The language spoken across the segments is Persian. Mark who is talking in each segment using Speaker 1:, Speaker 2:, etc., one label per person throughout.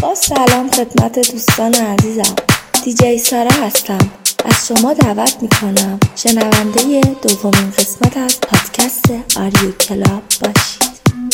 Speaker 1: با سلام خدمت دوستان عزیزم، دیجی سارا هستم. از شما دعوت میکنم شنونده دومین قسمت از پادکست آریو کلاب باشید.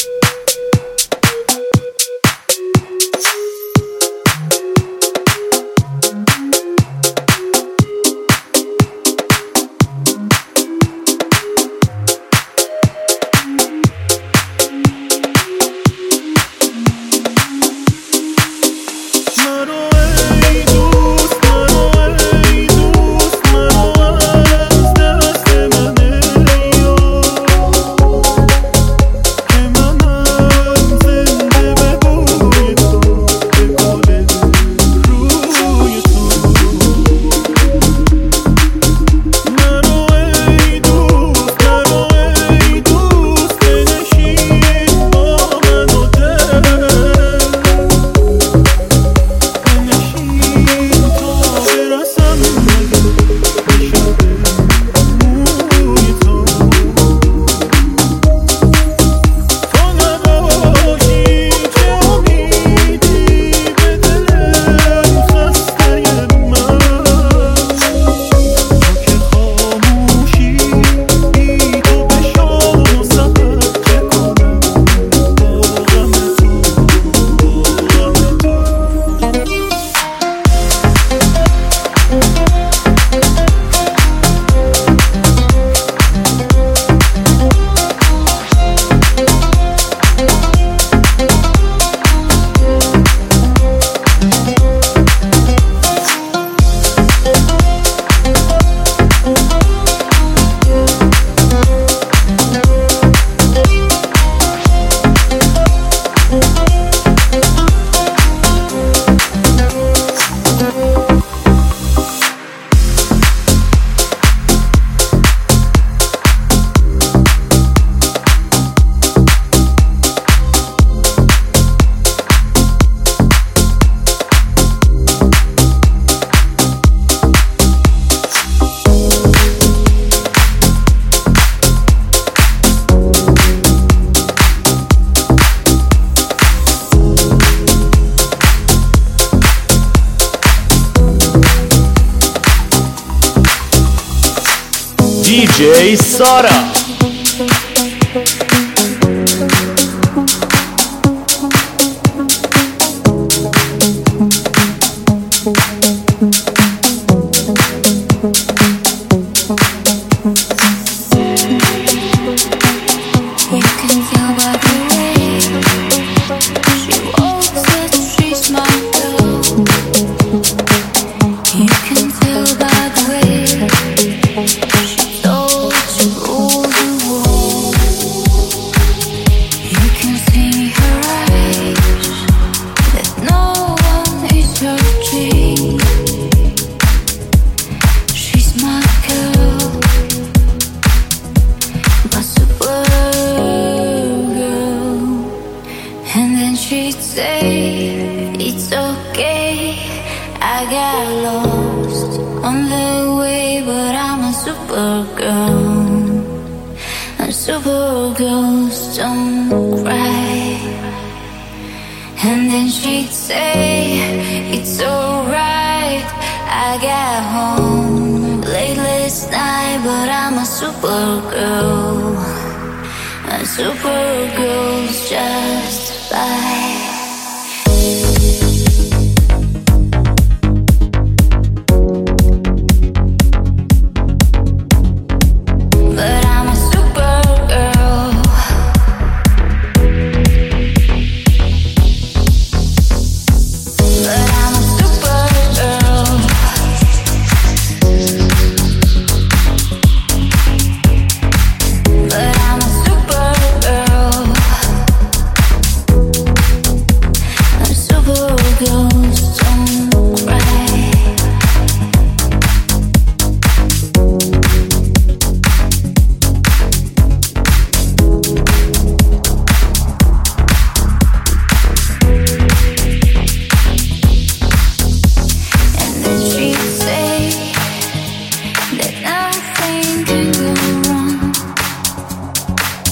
Speaker 2: دیجی سارا.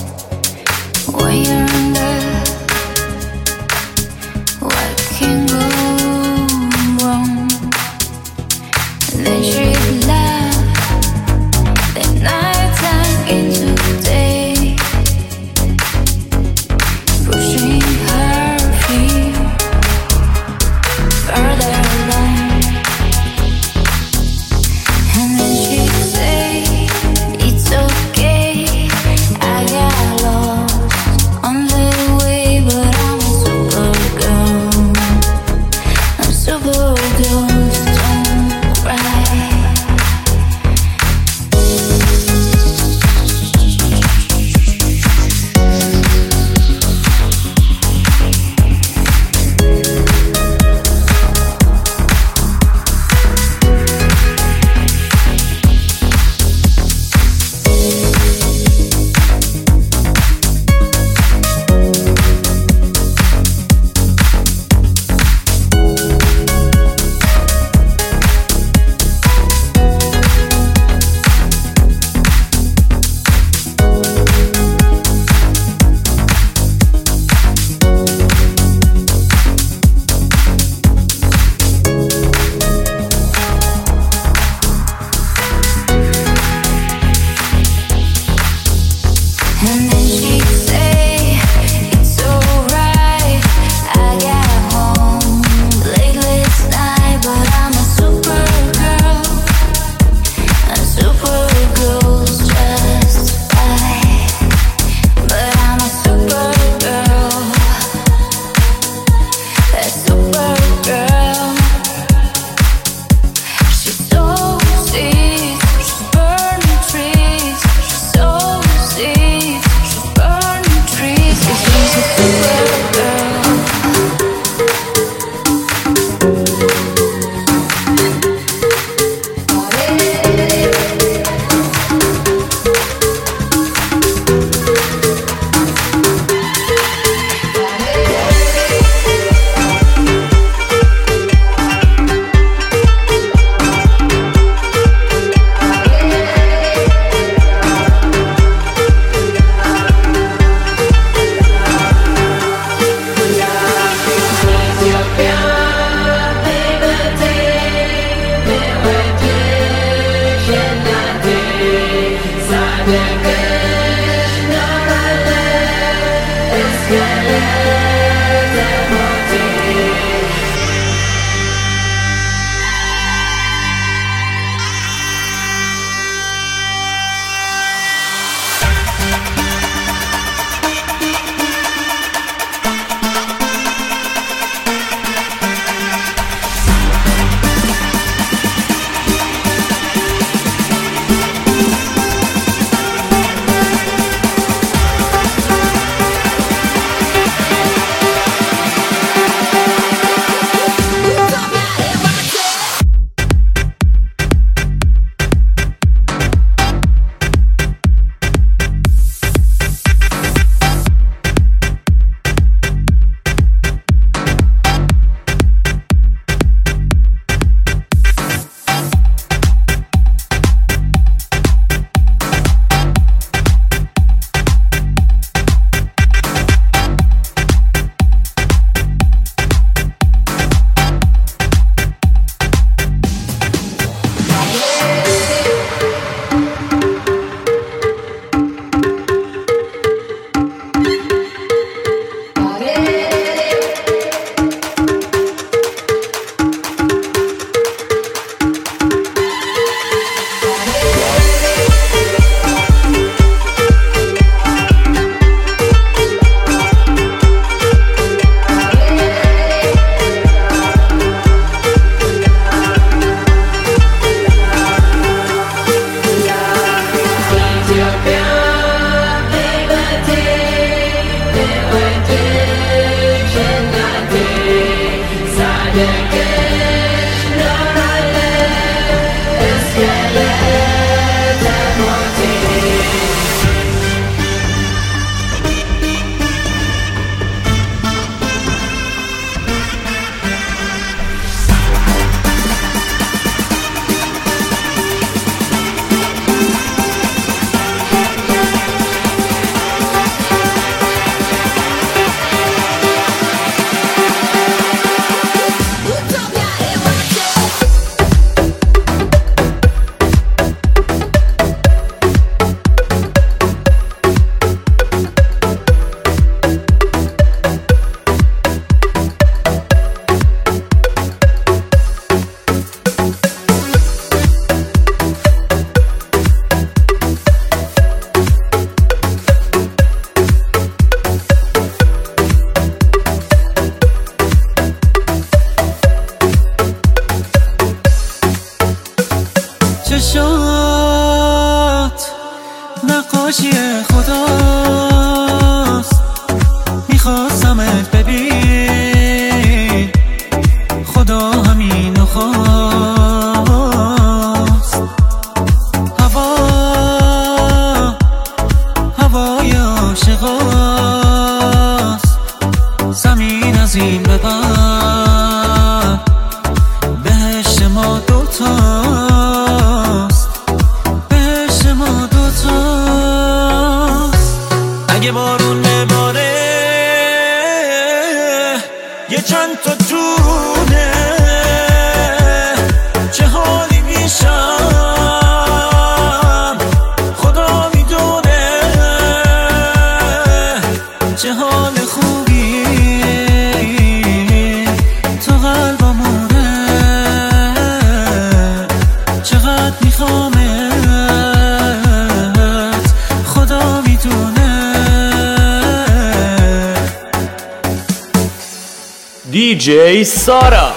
Speaker 3: When you're under, what can go
Speaker 2: چشات نقاشی خداست، میخواستمت ببین خدا همینو خواست. هوای عاشقاست، زمین از این به بعد بهشت ما دوتاست، بهشت ما دوتاست. اگه بارون نباره یه چند تا دونه چه حالی میشم خدا میدونه، چه حال خوبی تو قلبمونه، چقدر میخوامت خدا میدونه.
Speaker 3: DJ سارا.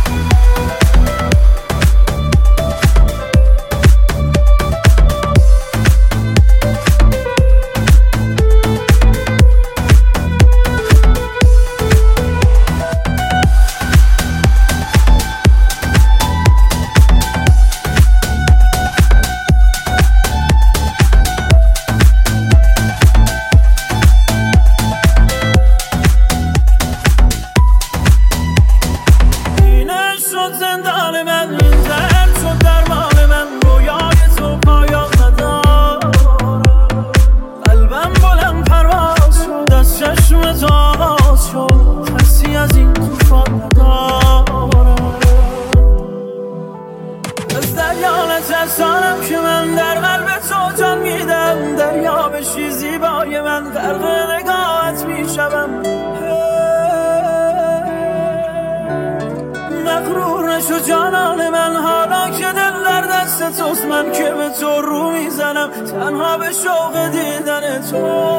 Speaker 2: زندان من زهر شد درمان من، رویای تو پایان ندارم. قلبم بلند پرواز شد، از چشم تو آغاز شد، کسی از این طوفان ندارم. از دریا نترسانم که من در قلب تو جان میدم، دریا بشی زیبای من غرق نگاهت میشوم. مغرور نشو جانان من، حالا که دل در دست توست، من که به تو رو میزنم تنها به شوق دیدن تو.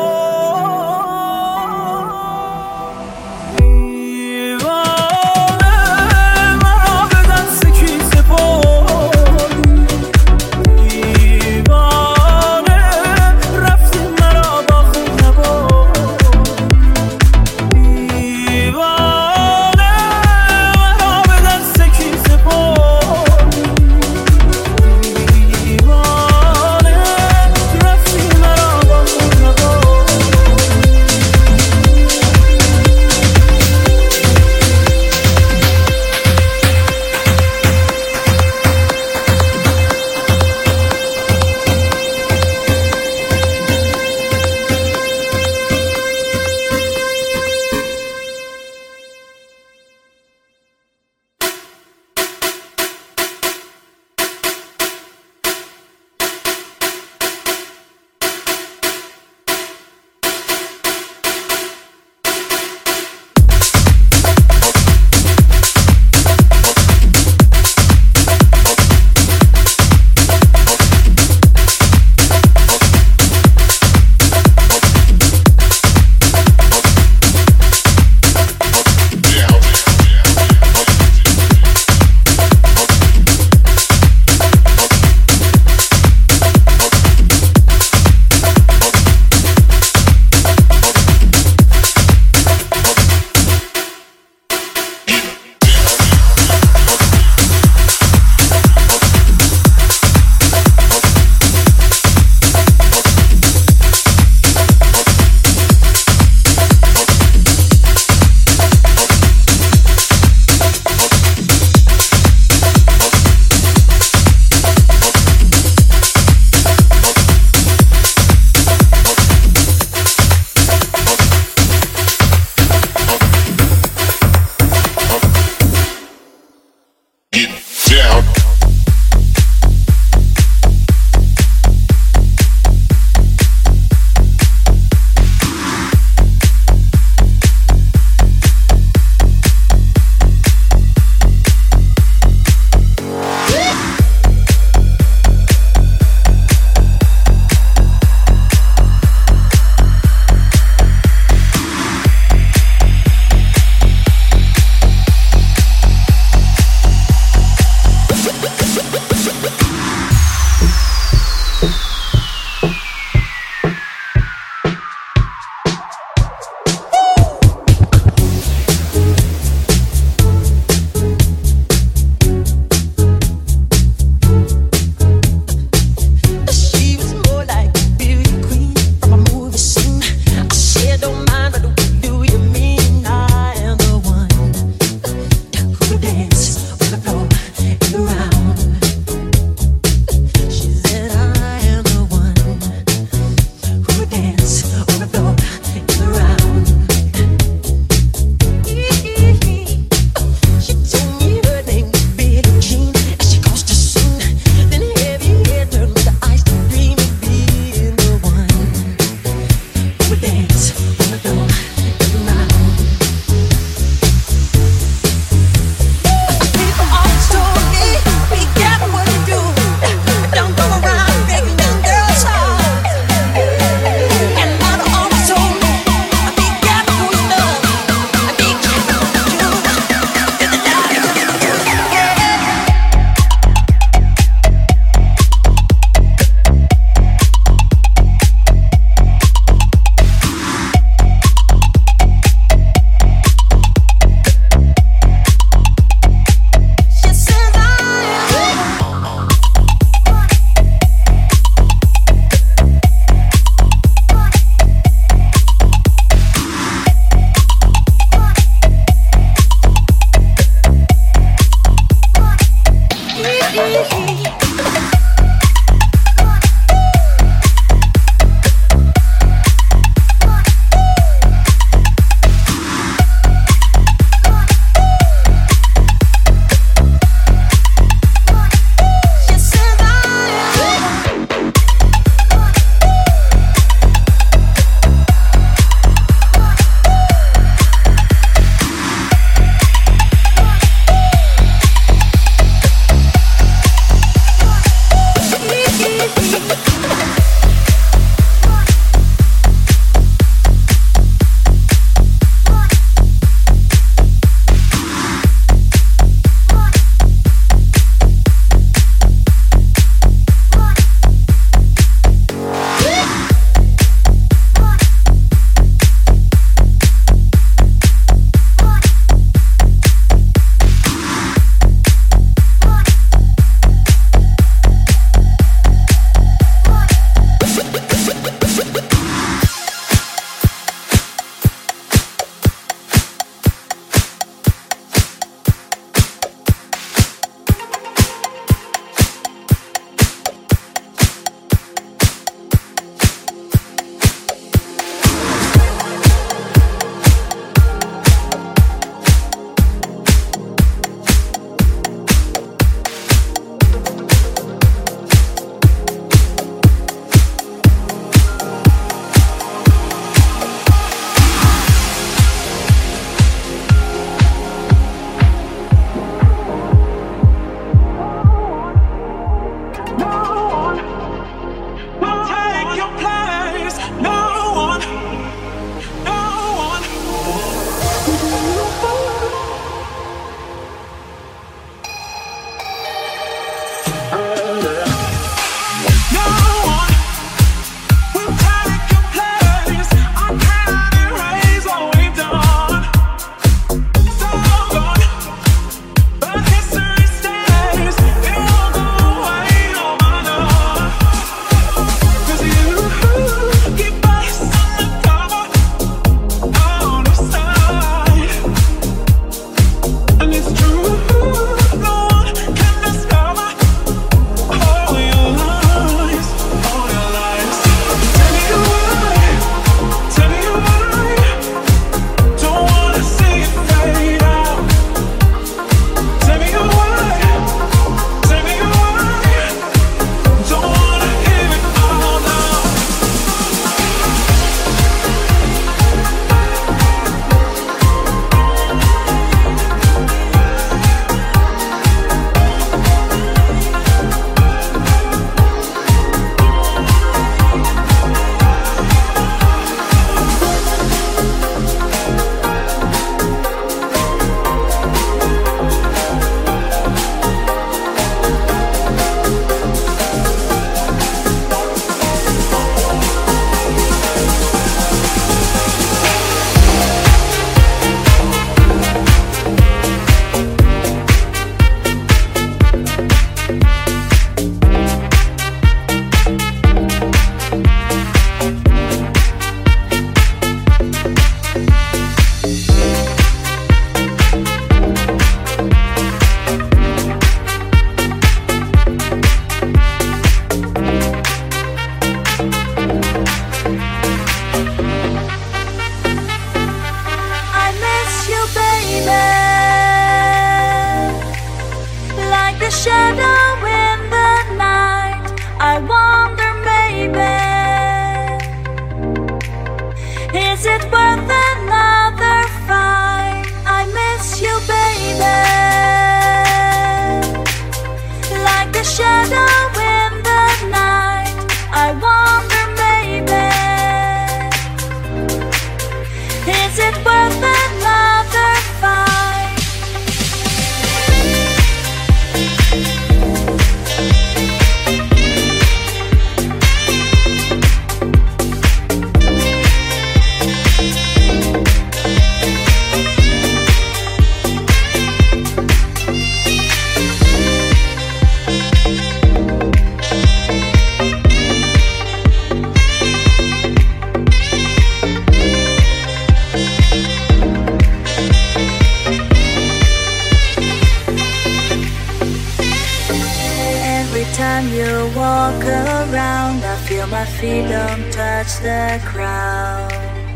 Speaker 4: time you walk around, I feel my feet don't touch the ground.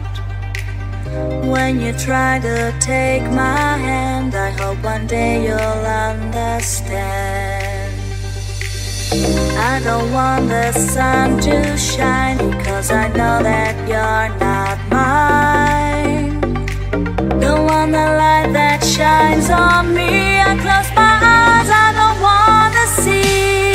Speaker 4: When you try to take my hand, I hope one day you'll understand. I don't want the sun to shine, because I know that you're not mine. Don't want the light that shines on me. I close my eyes, I don't wanna see.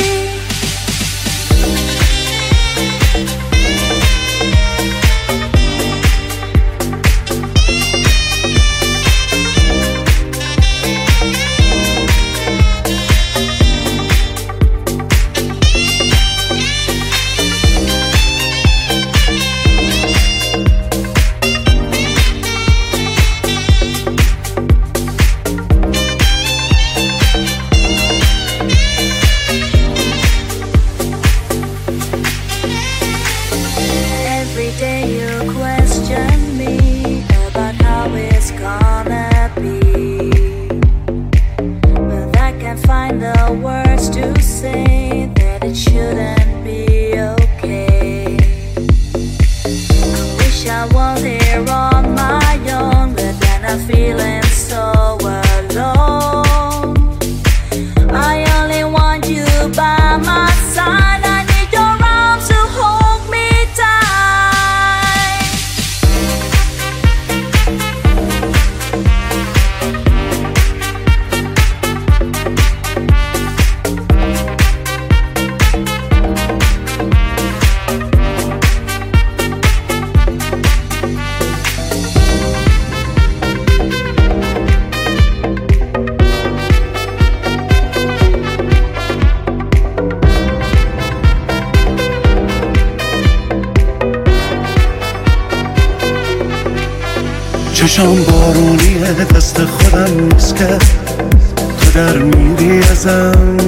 Speaker 5: چشام بارونیه دست خودم نیست که تو در میری ازم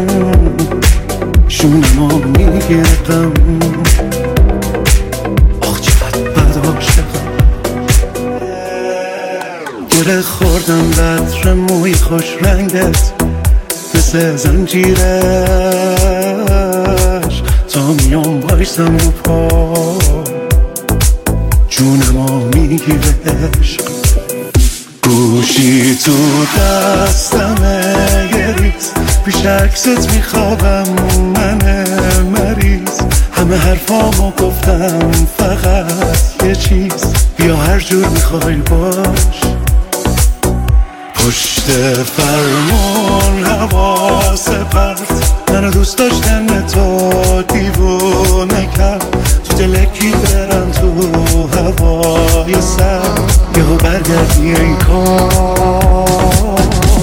Speaker 5: شونمو میگیرم آخ چقدر بد عاشقم گره خوردم بطر موی خوش رنگت مثل زنجیرش تا میام بایستم رو پا جونمو میگیره عشق گوشی تو دستمه یه ریز پیش عکست میخوابم من مریض همه حرفامو گفتم فقط یه چیز بیا هر جور میخوای باش پشت فرمون حواس پرت منو دوست داشتن تو دیوونه کرد تو دلکی برم تو هوای سر یهو برگردی این کار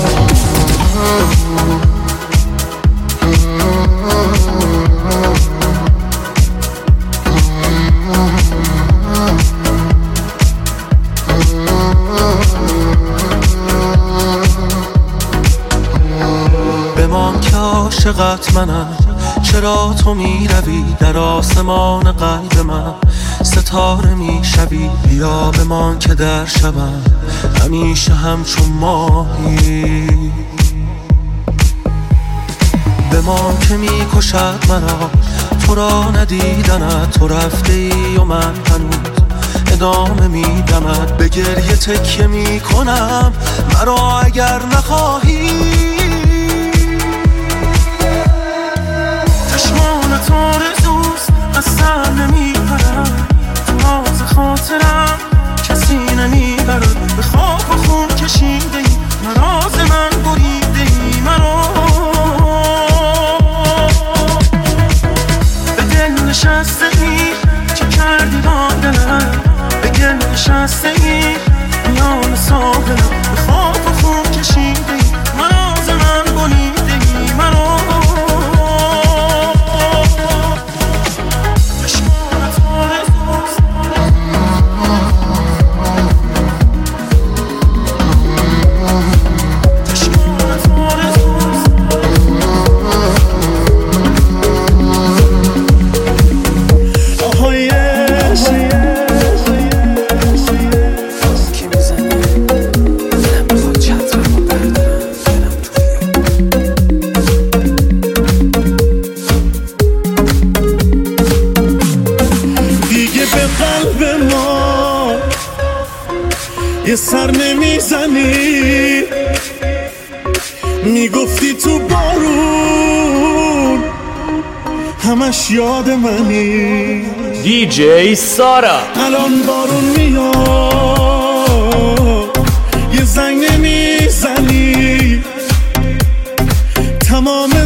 Speaker 6: بمان که عاشقت منم چرا تو میروی در آسمان قلب من ستاره میشوی بیا بمان که در شبم همیشه همچون ماهی بمان که میکشد مرا تو را ندیدنت تو رفته ای و من هنوز ادامه میدمت به گریه تکیه میکنم مرا اگر نخواهی چشمان تو رزوست از سر نمیپرم تو راز خاطرم کسی نمیبرد به خواب و خون کشیده ای مراز من بریده ای مرا به دل نشسته ای چه کردی با دلم به گل نشسته ای میان ساحلم به خواب و خون کشیده ای
Speaker 5: میگفتی تو بارون همش یاد منی
Speaker 3: DJ سارا.
Speaker 5: الان بارون میاد یه زنگ نمیزنی تمام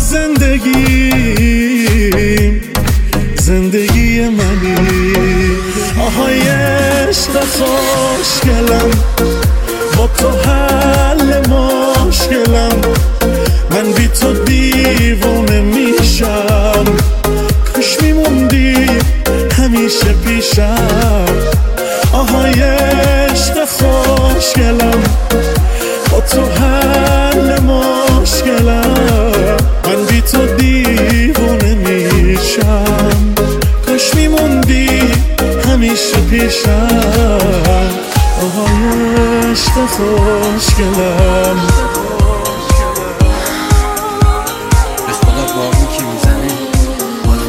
Speaker 5: زندگی منی آهای عشق خوشگلم با تو حل مشکلم من بی تو دیوونه میشم کاش میموندی همیشه پیشم آهای عشق خوشگلم با تو حل مشکلم من بی تو دیوونه میشم کاش میموندی همیشه پیشم آهای عشق خوشگلم
Speaker 6: به خدا باقی که میزنه آدم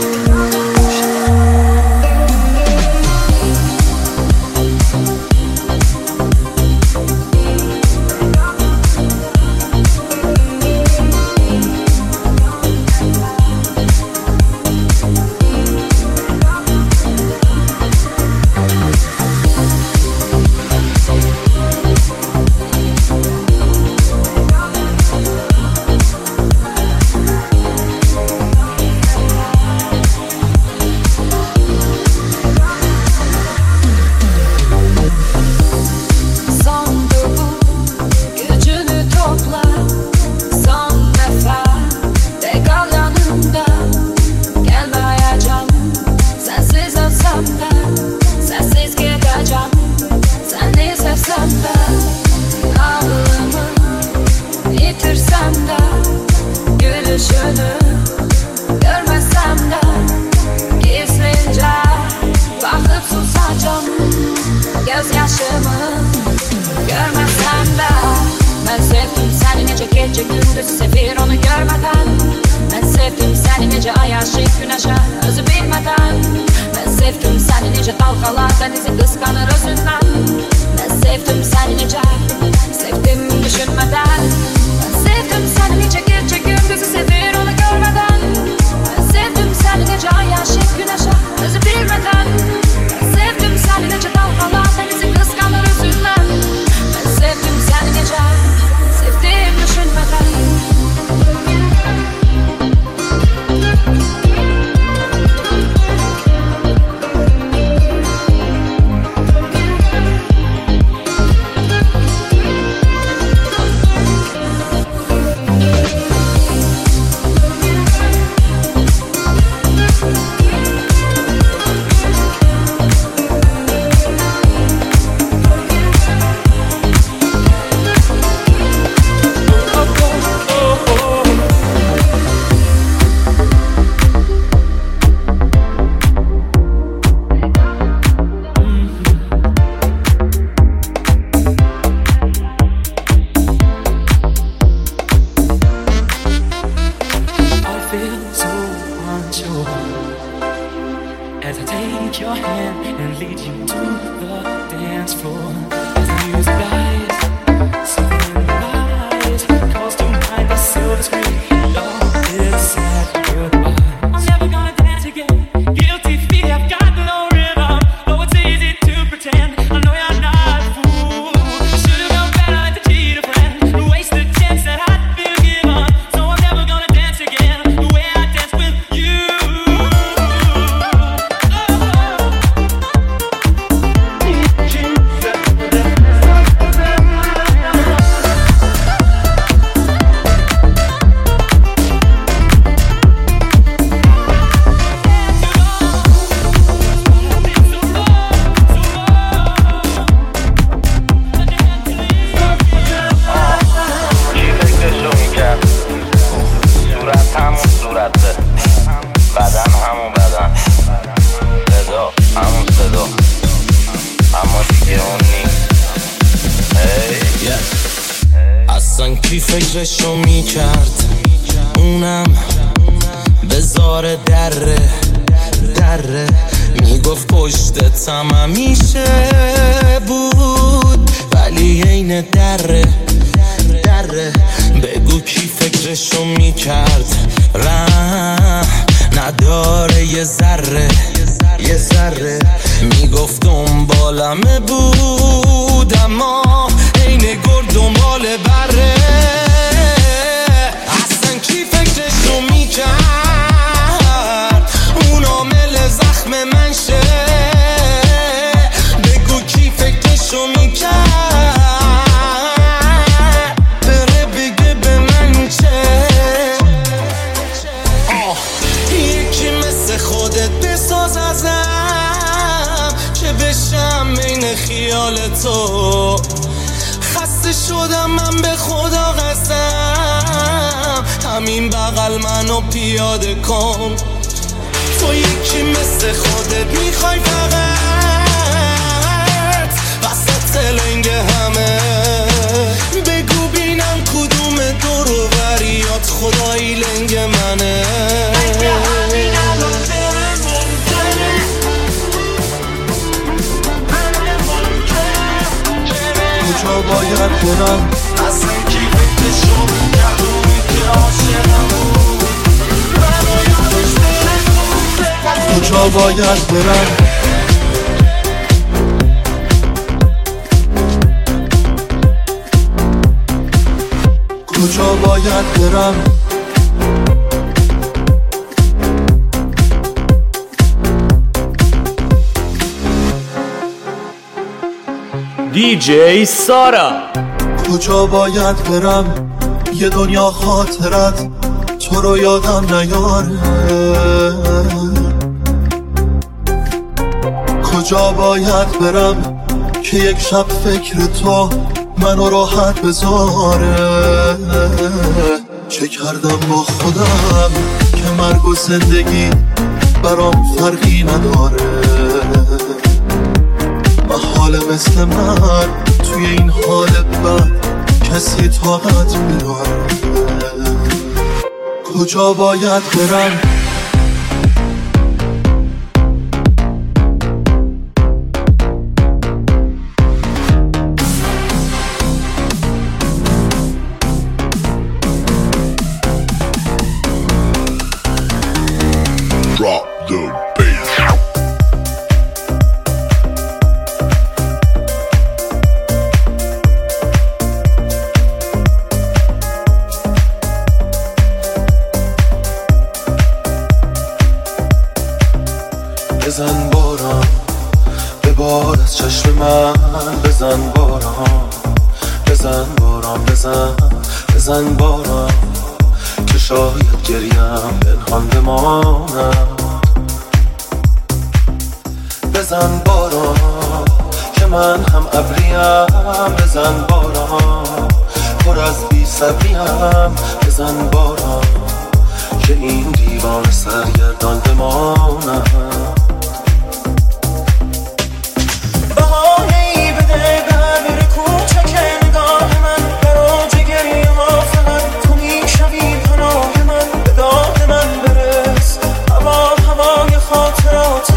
Speaker 7: کی فکرشو میکرد اونم بذاره دره میگفت پشتتم همیشه بود ولی عین دره بگو خدا قسم همین بغل منو پیاده کن. تو یکی مثل خودت میخوای فقط وسط لنگ همه بگو بینم کدوم دور و بریات خدایی لنگ منه. اگه همین الان
Speaker 6: کجا باید برم
Speaker 7: اصلا کی فکرشو میکردونی که عاشقم بود منو یادش دلم
Speaker 6: کجا باید برم کجا باید برم
Speaker 3: DJ سارا.
Speaker 6: کجا باید برم یه دنیا خاطرت تو رو یادم نیاره. کجا باید برم که یک شب فکر تو منو راحت بذاره. چه کردم با خودم که مرگ و زندگی برام فرقی نداره. محاله مثل من توی این حال بد کسی طاقت میاره. کجا باید برم بزن باران به بار از چشم من بزن باران بزن باران بزن باران که شاید گریم پنهان بمانم. بزن باران که من هم ابریم بزن باران پر از بی صبریم بزن باران که این دیوان سرگردان بمانم.
Speaker 2: بهانه‌ای بده به امیر کوچک نگاه من برای جگری ما فقط تو میشوی پناه من به داد من برس هوای خاطرات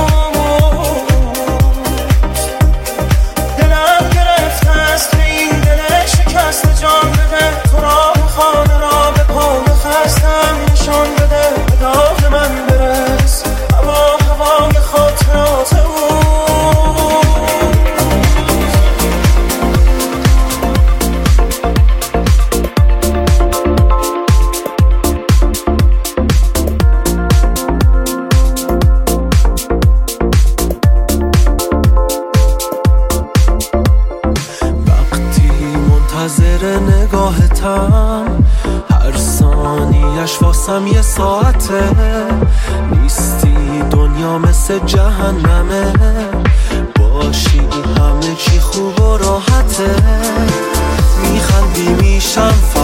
Speaker 2: اوست. دلم گرفته است به این دل شکست جان بده تو راه خانه را به پای خستم نشان بده به داد من برس هوای خاطرات اوست.
Speaker 6: نگاهتم هر ثانیش واسم یه ساعته. نیستی دنیا مثل جهنمه باشی همه چی خوب و راحته. میخندی میشم